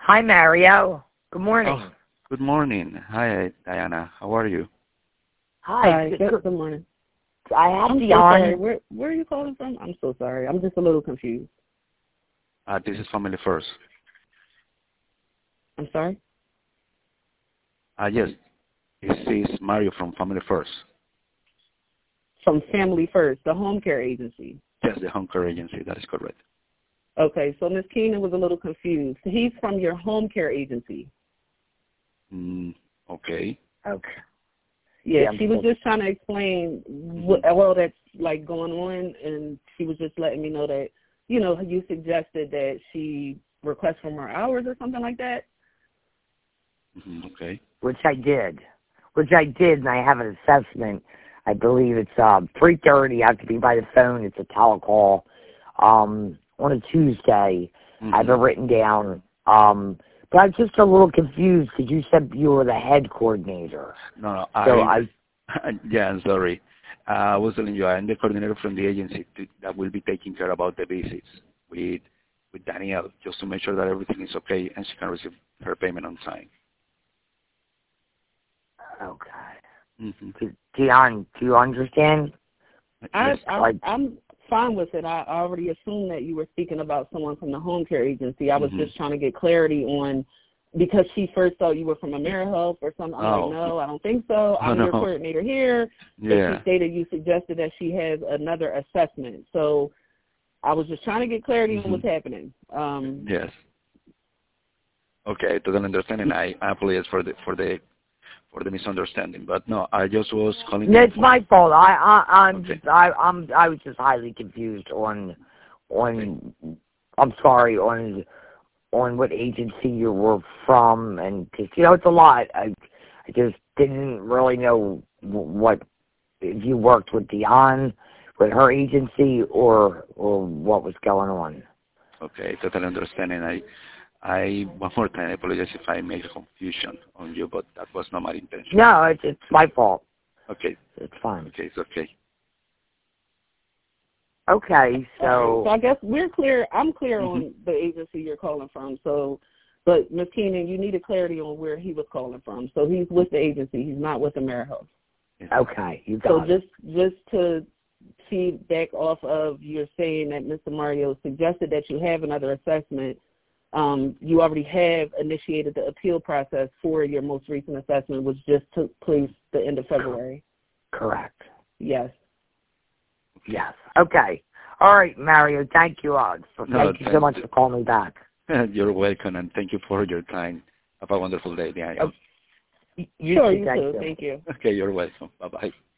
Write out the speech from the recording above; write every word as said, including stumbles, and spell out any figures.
Hi, Mario. Good morning. Oh, good morning. Hi, Diana. How are you? Hi. Hi. Good, good morning. I have I'm the so on. sorry. Where where are you calling from? I'm so sorry. I'm just a little confused. Uh, this is Family First. I'm sorry. Uh, yes, this is Mario from Family First. From Family First, the home care agency. Yes, the home care agency. That is correct. Okay, so Miss Keenan was a little confused. He's from your home care agency. Mm, okay. Okay. Yeah, Yeah, she was so- just trying to explain what well that's like going on, and she was just letting me know that you know you suggested that she request for more hours or something like that. Mm-hmm, okay. Which I did. Which I did, and I have an assessment. I believe it's um, three thirty. I have to be by the phone. It's a telecall um, on a Tuesday. Mm-hmm. I have it written down. Um, but I'm just a little confused because you said you were the head coordinator. No, no. So I, I yeah, I'm sorry. Uh, I was telling you, I'm the coordinator from the agency to, that will be taking care about the visits with with Danielle, just to make sure that everything is okay and she can receive her payment on time. okay. Mm-hmm. Do, Dion, do you understand? I, Yes. I Like, I'm fine with it. I already assumed that you were speaking about someone from the home care agency. I was Mm-hmm. just trying to get clarity on because she first thought you were from AmeriHealth or something. I'm Oh. like, no, I don't think so. I'm Oh, your no. coordinator here. But Yeah. she stated you suggested that she has another assessment. So I was just trying to get clarity Mm-hmm. on what's happening. Um, Yes. Okay, I totally understand, and I I apologize for the for the for the misunderstanding. But no, I just was calling. no, it's my fault. I, I, I'm, Okay. just, I, I'm, I was just highly confused on, on. I'm sorry on, on what agency you were from, and cause, you know it's a lot. I, I just didn't really know what if you worked with Dion, with her agency, or or what was going on. Okay, totally understand, and I I one more time I apologize if I made a confusion on you, but that was not my intention. No, it's it's my fault. Okay. It's fine. Okay, it's okay. Okay, so, all right. So I guess we're clear. I'm clear Mm-hmm. on the agency you're calling from. So, but Miz Keenan, you needed clarity on where he was calling from. So he's with the agency. He's not with AmeriHealth. Yes. okay, you So got it. just just to feedback off of you're saying that Mister Mario suggested that you have another assessment. Um, you already have initiated the appeal process for your most recent assessment, which just took place the end of February. Correct. Yes. Yes. Okay. All right, Mario. Thank you. Uh, so No, thank you so thank much you. for calling me back. You're welcome, and thank you for your time. Have a wonderful day, Diana. Oh, you Sure, too. you Thank too. you. Thank you. Okay, you're welcome. Bye bye.